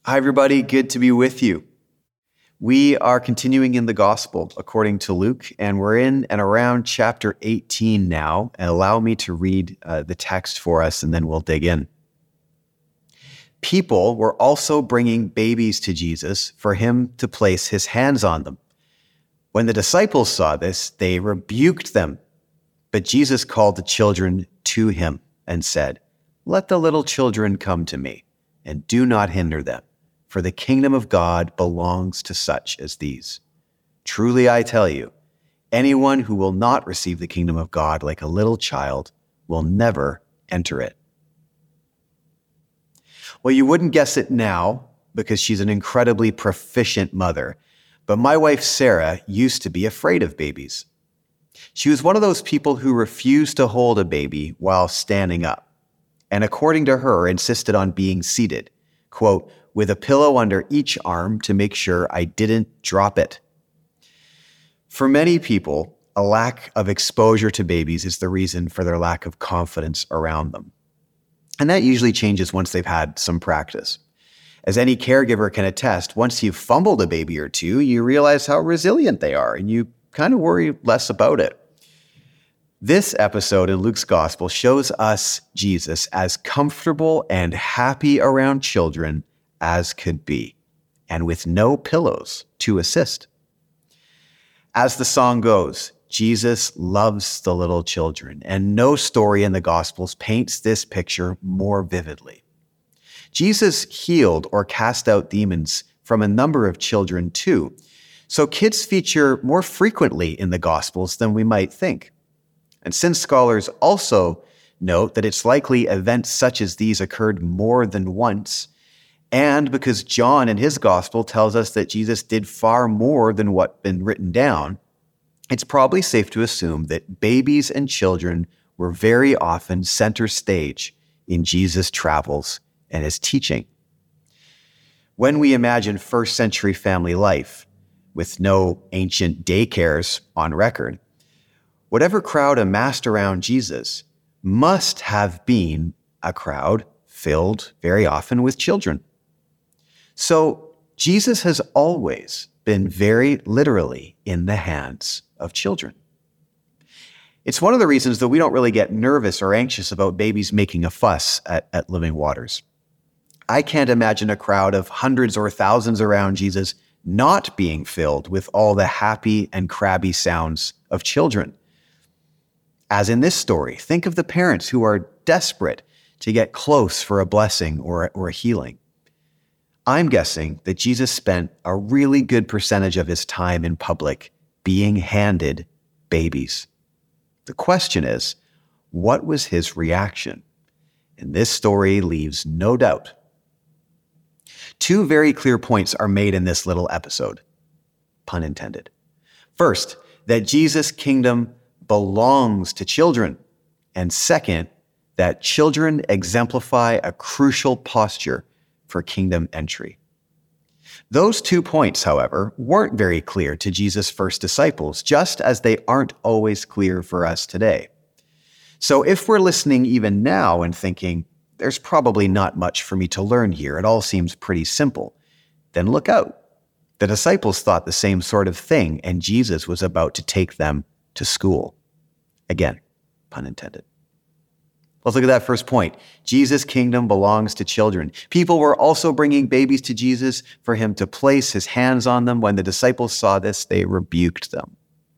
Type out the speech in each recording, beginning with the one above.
Hi, everybody. Good to be with you. We are continuing in the gospel according to Luke, and we're in and around chapter 18 now. And allow me to read the text for us, and then we'll dig in. People were also bringing babies to Jesus for him to place his hands on them. When the disciples saw this, they rebuked them. But Jesus called the children to him and said, "Let the little children come to me, and do not hinder them. For the kingdom of God belongs to such as these. Truly I tell you, anyone who will not receive the kingdom of God like a little child will never enter it." Well, you wouldn't guess it now because she's an incredibly proficient mother, but my wife Sarah used to be afraid of babies. She was one of those people who refused to hold a baby while standing up, and according to her, insisted on being seated, quote, with a pillow under each arm to make sure I didn't drop it. For many people, a lack of exposure to babies is the reason for their lack of confidence around them. And that usually changes once they've had some practice. As any caregiver can attest, once you've fumbled a baby or two, you realize how resilient they are, and you kind of worry less about it. This episode in Luke's gospel shows us Jesus as comfortable and happy around children as could be, and with no pillows to assist. As the song goes, Jesus loves the little children, and no story in the Gospels paints this picture more vividly. Jesus healed or cast out demons from a number of children too, so kids feature more frequently in the Gospels than we might think. And since scholars also note that it's likely events such as these occurred more than once, and because John in his gospel tells us that Jesus did far more than what's been written down, it's probably safe to assume that babies and children were very often center stage in Jesus' travels and his teaching. When we imagine first century family life with no ancient daycares on record, whatever crowd amassed around Jesus must have been a crowd filled very often with children. So Jesus has always been very literally in the hands of children. It's one of the reasons that we don't really get nervous or anxious about babies making a fuss at Living Waters. I can't imagine a crowd of hundreds or thousands around Jesus not being filled with all the happy and crabby sounds of children. As in this story, think of the parents who are desperate to get close for a blessing or a healing. I'm guessing that Jesus spent a really good percentage of his time in public being handed babies. The question is, what was his reaction? And this story leaves no doubt. Two very clear points are made in this little episode, pun intended. First, that Jesus' kingdom belongs to children. And second, that children exemplify a crucial posture for kingdom entry. Those 2 points, however, weren't very clear to Jesus' first disciples, just as they aren't always clear for us today. So if we're listening even now and thinking, there's probably not much for me to learn here, it all seems pretty simple, then look out. The disciples thought the same sort of thing, and Jesus was about to take them to school. Again, pun intended. Let's look at that first point. Jesus' kingdom belongs to children. People were also bringing babies to Jesus for him to place his hands on them. When the disciples saw this, they rebuked them.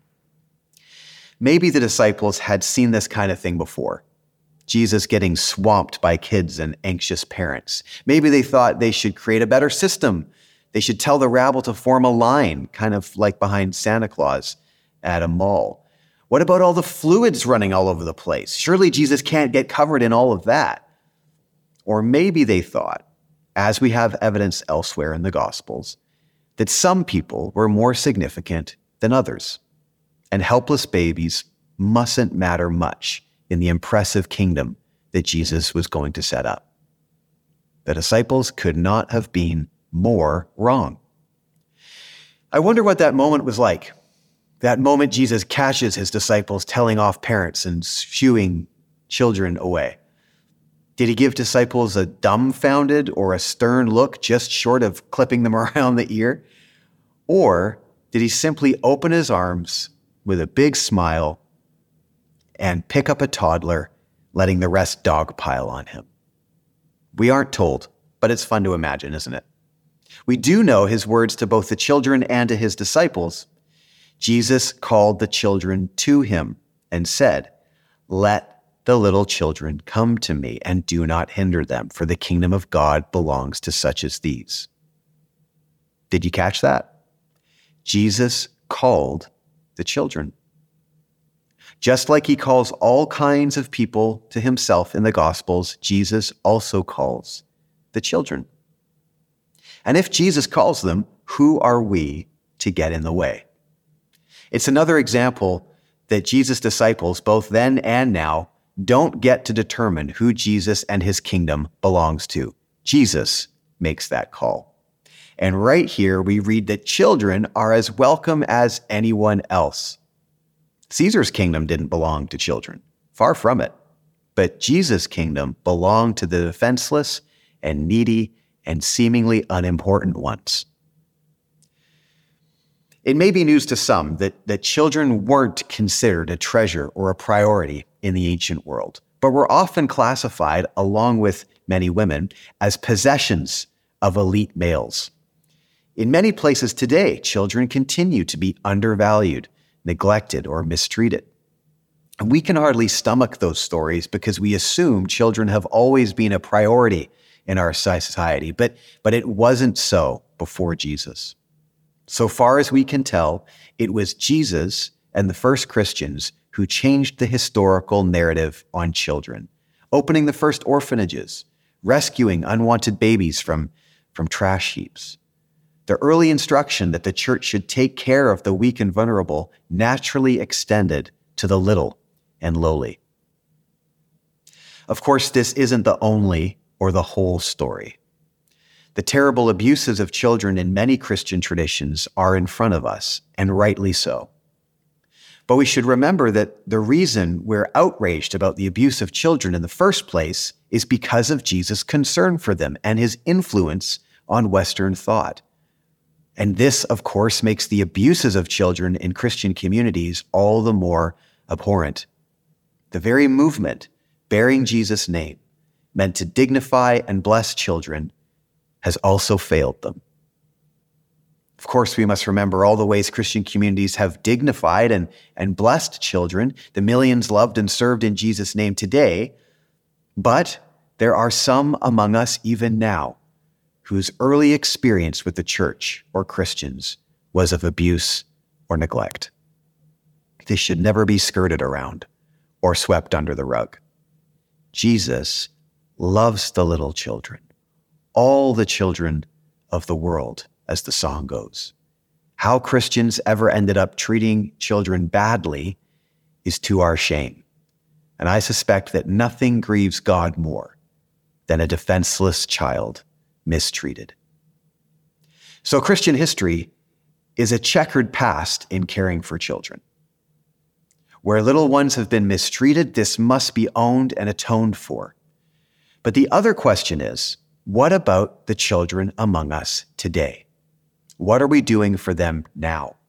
Maybe the disciples had seen this kind of thing before. Jesus getting swamped by kids and anxious parents. Maybe they thought they should create a better system. They should tell the rabble to form a line, kind of like behind Santa Claus at a mall. What about all the fluids running all over the place? Surely Jesus can't get covered in all of that. Or maybe they thought, as we have evidence elsewhere in the Gospels, that some people were more significant than others, and helpless babies mustn't matter much in the impressive kingdom that Jesus was going to set up. The disciples could not have been more wrong. I wonder what that moment was like. That moment Jesus catches his disciples telling off parents and shooing children away. Did he give disciples a dumbfounded or a stern look just short of clipping them around the ear? Or did he simply open his arms with a big smile and pick up a toddler, letting the rest dogpile on him? We aren't told, but it's fun to imagine, isn't it? We do know his words to both the children and to his disciples. Jesus called the children to him and said, "Let the little children come to me and do not hinder them, for the kingdom of God belongs to such as these." Did you catch that? Jesus called the children. Just like he calls all kinds of people to himself in the Gospels, Jesus also calls the children. And if Jesus calls them, who are we to get in the way? It's another example that Jesus' disciples, both then and now, don't get to determine who Jesus and his kingdom belongs to. Jesus makes that call. And right here, we read that children are as welcome as anyone else. Caesar's kingdom didn't belong to children. Far from it. But Jesus' kingdom belonged to the defenseless and needy and seemingly unimportant ones. It may be news to some that children weren't considered a treasure or a priority in the ancient world, but were often classified, along with many women, as possessions of elite males. In many places today, children continue to be undervalued, neglected, or mistreated. And we can hardly stomach those stories because we assume children have always been a priority in our society, but it wasn't so before Jesus. So far as we can tell, it was Jesus and the first Christians who changed the historical narrative on children, opening the first orphanages, rescuing unwanted babies from trash heaps. The early instruction that the church should take care of the weak and vulnerable naturally extended to the little and lowly. Of course, this isn't the only or the whole story. The terrible abuses of children in many Christian traditions are in front of us, and rightly so. But we should remember that the reason we're outraged about the abuse of children in the first place is because of Jesus' concern for them and his influence on Western thought. And this, of course, makes the abuses of children in Christian communities all the more abhorrent. The very movement bearing Jesus' name, meant to dignify and bless children, has also failed them. Of course, we must remember all the ways Christian communities have dignified and blessed children, the millions loved and served in Jesus' name today. But there are some among us even now whose early experience with the church or Christians was of abuse or neglect. They should never be skirted around or swept under the rug. Jesus loves the little children, all the children of the world, as the song goes. How Christians ever ended up treating children badly is to our shame. And I suspect that nothing grieves God more than a defenseless child mistreated. So Christian history is a checkered past in caring for children. Where little ones have been mistreated, this must be owned and atoned for. But the other question is, what about the children among us today? What are we doing for them now?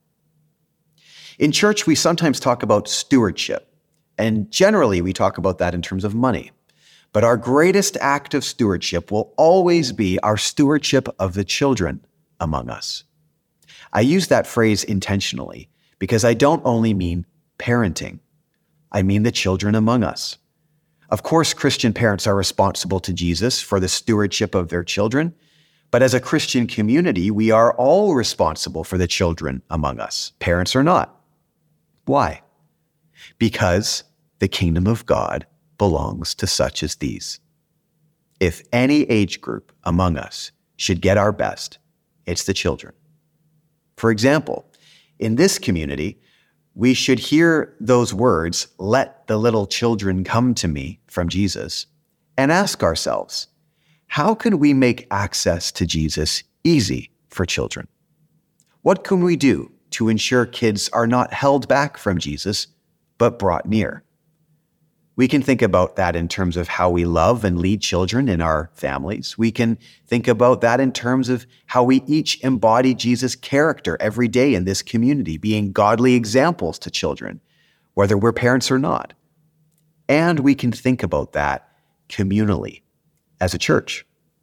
In church, we sometimes talk about stewardship, and generally we talk about that in terms of money. But our greatest act of stewardship will always be our stewardship of the children among us. I use that phrase intentionally because I don't only mean parenting. I mean the children among us. Of course, Christian parents are responsible to Jesus for the stewardship of their children, but as a Christian community, we are all responsible for the children among us, parents or not. Why? Because the kingdom of God belongs to such as these. If any age group among us should get our best, it's the children. For example, in this community, we should hear those words, "Let the little children come to me," from Jesus, and ask ourselves, how can we make access to Jesus easy for children? What can we do to ensure kids are not held back from Jesus, but brought near? We can think about that in terms of how we love and lead children in our families. We can think about that in terms of how we each embody Jesus' character every day in this community, being godly examples to children, whether we're parents or not. And we can think about that communally as a church.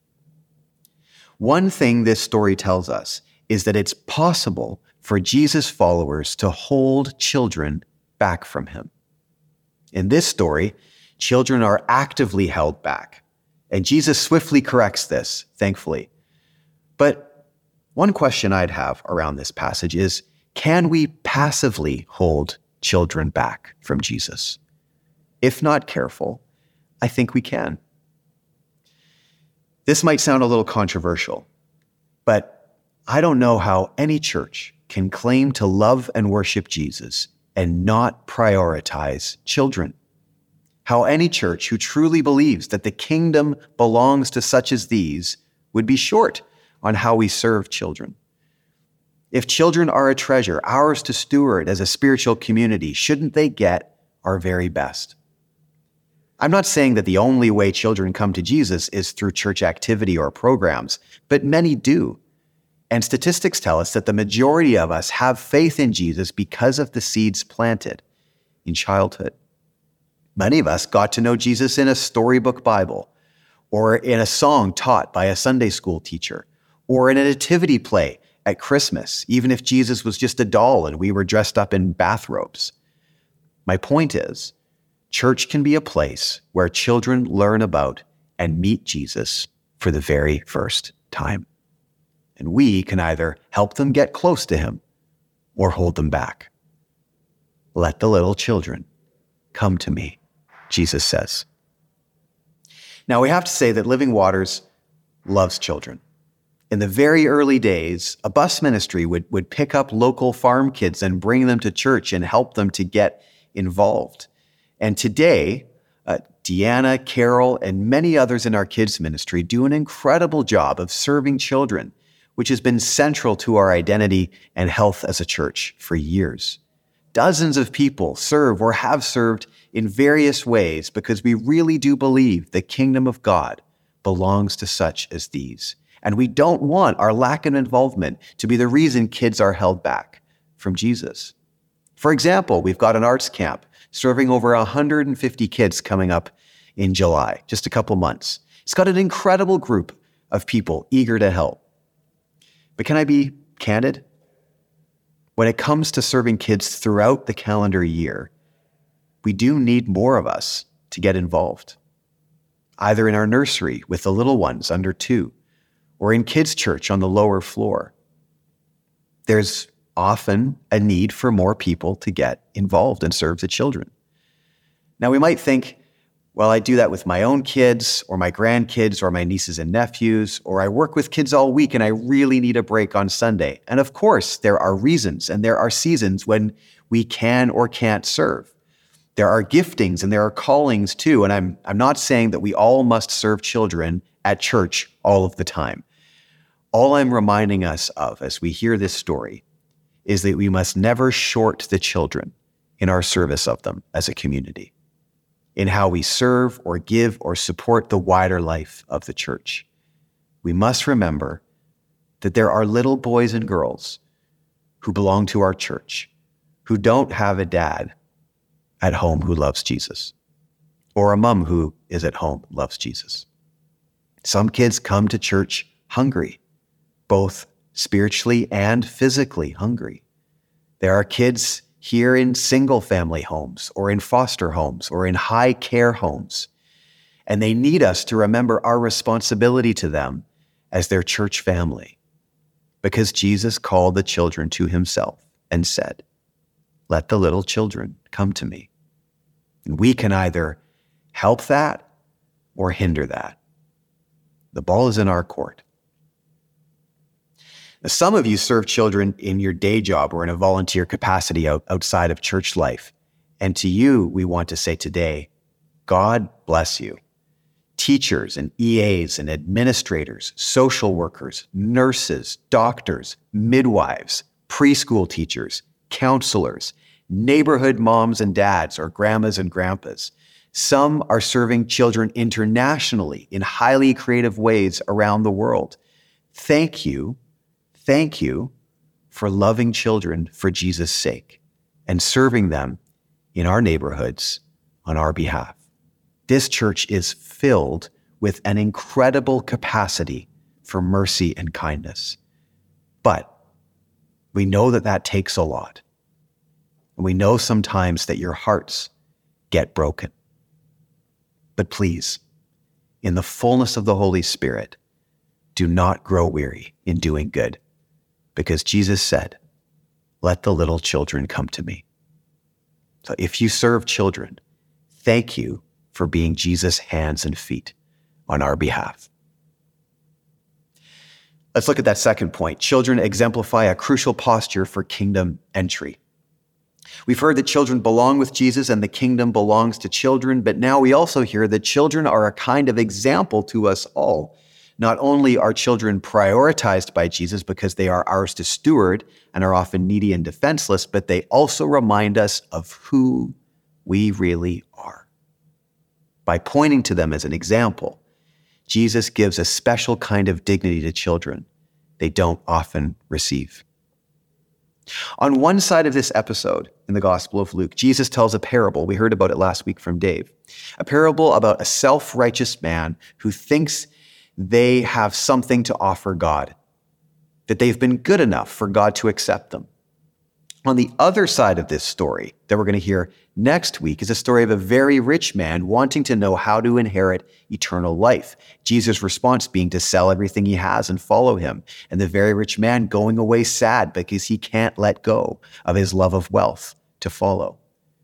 One thing this story tells us is that it's possible for Jesus' followers to hold children back from him. In this story, children are actively held back, and Jesus swiftly corrects this, thankfully. But one question I'd have around this passage is, can we passively hold children back from Jesus? If not careful, I think we can. This might sound a little controversial, but I don't know how any church can claim to love and worship Jesus and not prioritize children. How any church who truly believes that the kingdom belongs to such as these would be short on how we serve children. If children are a treasure, ours to steward as a spiritual community, shouldn't they get our very best? I'm not saying that the only way children come to Jesus is through church activity or programs, but many do. And statistics tell us that the majority of us have faith in Jesus because of the seeds planted in childhood. Many of us got to know Jesus in a storybook Bible, or in a song taught by a Sunday school teacher, or in a nativity play at Christmas, even if Jesus was just a doll and we were dressed up in bathrobes. My point is, church can be a place where children learn about and meet Jesus for the very first time. And we can either help them get close to him or hold them back. Let the little children come to me, Jesus says. Now, we have to say that Living Waters loves children. In the very early days, a bus ministry would pick up local farm kids and bring them to church and help them to get involved. And today, Deanna, Carol, and many others in our kids ministry do an incredible job of serving children, which has been central to our identity and health as a church for years. Dozens of people serve or have served in various ways because we really do believe the kingdom of God belongs to such as these. And we don't want our lack of involvement to be the reason kids are held back from Jesus. For example, we've got an arts camp serving over 150 kids coming up in July, just a couple months. It's got an incredible group of people eager to help. But can I be candid? When it comes to serving kids throughout the calendar year, we do need more of us to get involved, either in our nursery with the little ones under 2, or in kids' church on the lower floor. There's often a need for more people to get involved and serve the children. Now, we might think, well, I do that with my own kids or my grandkids or my nieces and nephews, or I work with kids all week and I really need a break on Sunday. And of course, there are reasons and there are seasons when we can or can't serve. There are giftings and there are callings too. And I'm not saying that we all must serve children at church all of the time. All I'm reminding us of as we hear this story is that we must never short the children in our service of them as a community, in how we serve or give or support the wider life of the church. We must remember that there are little boys and girls who belong to our church who don't have a dad at home who loves Jesus, or a mom who is at home loves Jesus. Some kids come to church hungry, both spiritually and physically hungry. There are kids here in single family homes or in foster homes or in high care homes. And they need us to remember our responsibility to them as their church family, because Jesus called the children to himself and said, "Let the little children come to me." And we can either help that or hinder that. The ball is in our court. Now, some of you serve children in your day job or in a volunteer capacity outside of church life. And to you, we want to say today, God bless you. Teachers and EAs and administrators, social workers, nurses, doctors, midwives, preschool teachers, counselors, neighborhood moms and dads or grandmas and grandpas, Some are serving children internationally in highly creative ways around the world. Thank you for loving children for Jesus' sake and serving them in our neighborhoods on our behalf. This church is filled with an incredible capacity for mercy and kindness. But we know that takes a lot. And we know sometimes that your hearts get broken. But please, in the fullness of the Holy Spirit, do not grow weary in doing good, because Jesus said, "Let the little children come to me." So if you serve children, thank you for being Jesus' hands and feet on our behalf. Let's look at that second point. Children exemplify a crucial posture for kingdom entry. We've heard that children belong with Jesus and the kingdom belongs to children, but now we also hear that children are a kind of example to us all. Not only are children prioritized by Jesus because they are ours to steward and are often needy and defenseless, but they also remind us of who we really are. By pointing to them as an example, Jesus gives a special kind of dignity to children they don't often receive. On one side of this episode in the Gospel of Luke, Jesus tells a parable. We heard about it last week from Dave. A parable about a self-righteous man who thinks they have something to offer God, that they've been good enough for God to accept them. On the other side of this story that we're going to hear next week is a story of a very rich man wanting to know how to inherit eternal life. Jesus' response being to sell everything he has and follow him. And the very rich man going away sad because he can't let go of his love of wealth to follow.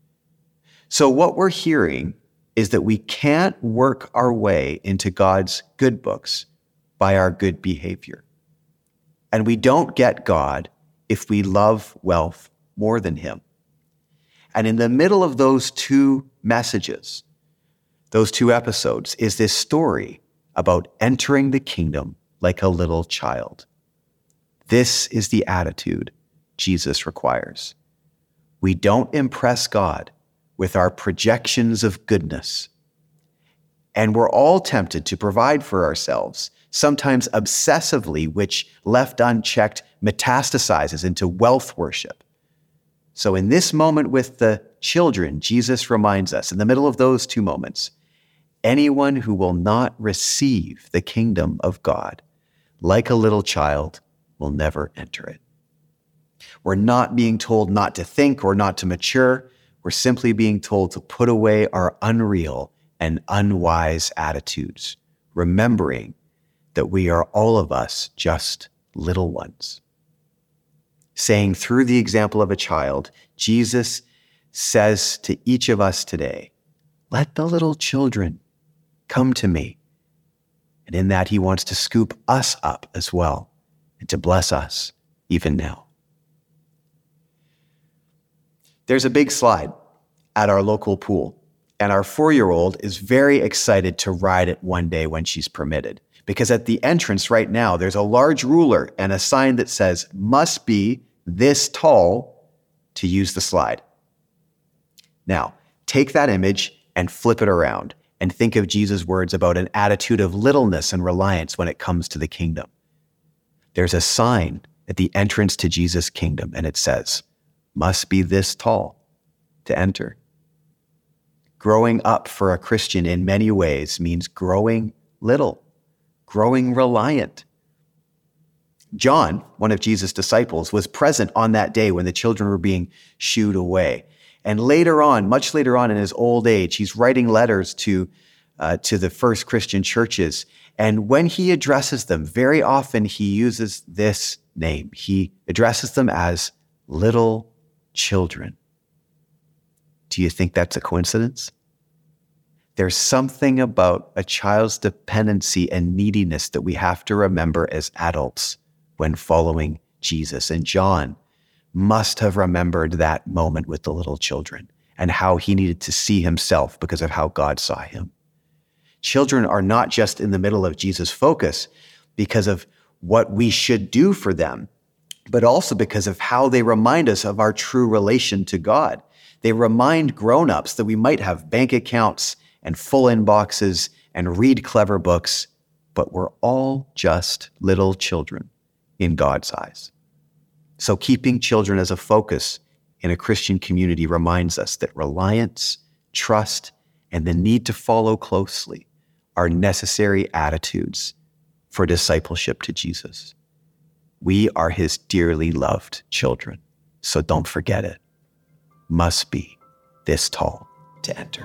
So what we're hearing is that we can't work our way into God's good books by our good behavior. And we don't get God if we love wealth more than him. And in the middle of those two messages, those two episodes, is this story about entering the kingdom like a little child. This is the attitude Jesus requires. We don't impress God with our projections of goodness. And we're all tempted to provide for ourselves, sometimes obsessively, which left unchecked metastasizes into wealth worship. So in this moment with the children, Jesus reminds us, in the middle of those two moments, anyone who will not receive the kingdom of God like a little child will never enter it. We're not being told not to think or not to mature. We're simply being told to put away our unreal and unwise attitudes, remembering that we are all of us just little ones. Saying through the example of a child, Jesus says to each of us today, "Let the little children come to me." And in that, he wants to scoop us up as well and to bless us even now. There's a big slide at our local pool, and our 4-year-old is very excited to ride it one day when she's permitted. Because at the entrance right now, there's a large ruler and a sign that says, "Must be this tall to use the slide." Now, take that image and flip it around and think of Jesus' words about an attitude of littleness and reliance when it comes to the kingdom. There's a sign at the entrance to Jesus' kingdom, and it says, "Must be this tall to enter." Growing up for a Christian in many ways means growing little, growing reliant. John, one of Jesus' disciples, was present on that day when the children were being shooed away. And later on, much later on in his old age, he's writing letters to the first Christian churches. And when he addresses them, very often he uses this name. He addresses them as little children. Do you think that's a coincidence? There's something about a child's dependency and neediness that we have to remember as adults when following Jesus. And John must have remembered that moment with the little children and how he needed to see himself because of how God saw him. Children are not just in the middle of Jesus' focus because of what we should do for them, but also because of how they remind us of our true relation to God. They remind grown-ups that we might have bank accounts and full inboxes and read clever books, but we're all just little children in God's eyes. So keeping children as a focus in a Christian community reminds us that reliance, trust, and the need to follow closely are necessary attitudes for discipleship to Jesus. We are his dearly loved children, so don't forget it. Must be this tall to enter.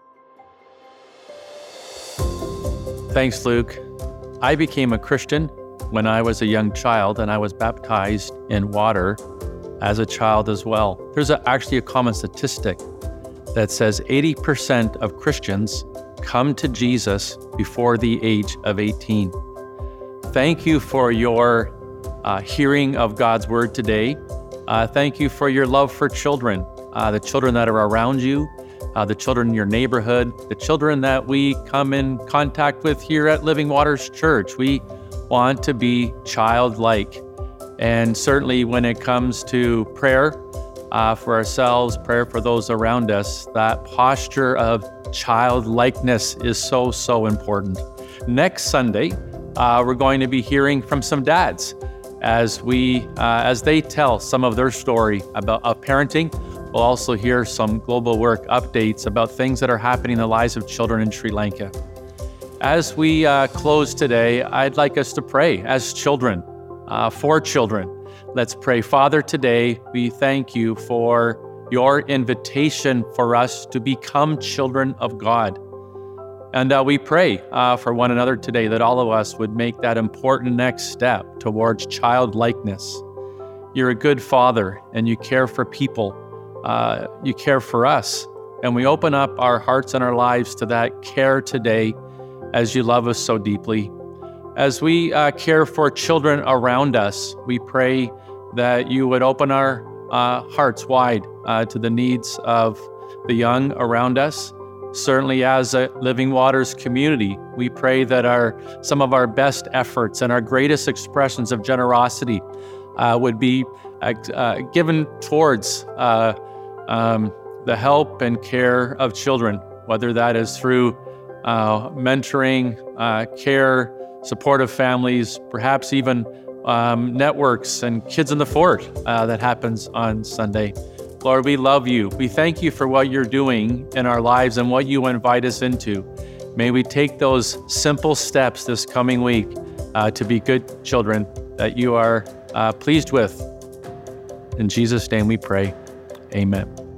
Thanks, Luke. I became a Christian when I was a young child, and I was baptized in water as a child as well. There's actually a common statistic that says 80% of Christians come to Jesus before the age of 18. Thank you for your hearing of God's word today. Thank you for your love for children, the children that are around you, the children in your neighborhood, the children that we come in contact with here at Living Waters Church. We want to be childlike. And certainly when it comes to prayer for ourselves, prayer for those around us, that posture of childlikeness is so, so important. Next Sunday, we're going to be hearing from some dads as they tell some of their story about parenting. We'll also hear some global work updates about things that are happening in the lives of children in Sri Lanka. As we close today, I'd like us to pray as children, for children. Let's pray. Father, today we thank you for your invitation for us to become children of God. And we pray for one another today that all of us would make that important next step towards childlikeness. You're a good father and you care for people. You care for us. And we open up our hearts and our lives to that care today as you love us so deeply. As we care for children around us, we pray that you would open our hearts wide to the needs of the young around us. Certainly as a Living Waters community, we pray that some of our best efforts and our greatest expressions of generosity would be given towards the help and care of children, whether that is through mentoring, care, supportive families, perhaps even networks and Kids in the Fort that happens on Sunday. Lord, we love you. We thank you for what you're doing in our lives and what you invite us into. May we take those simple steps this coming week to be good children that you are pleased with. In Jesus' name we pray. Amen.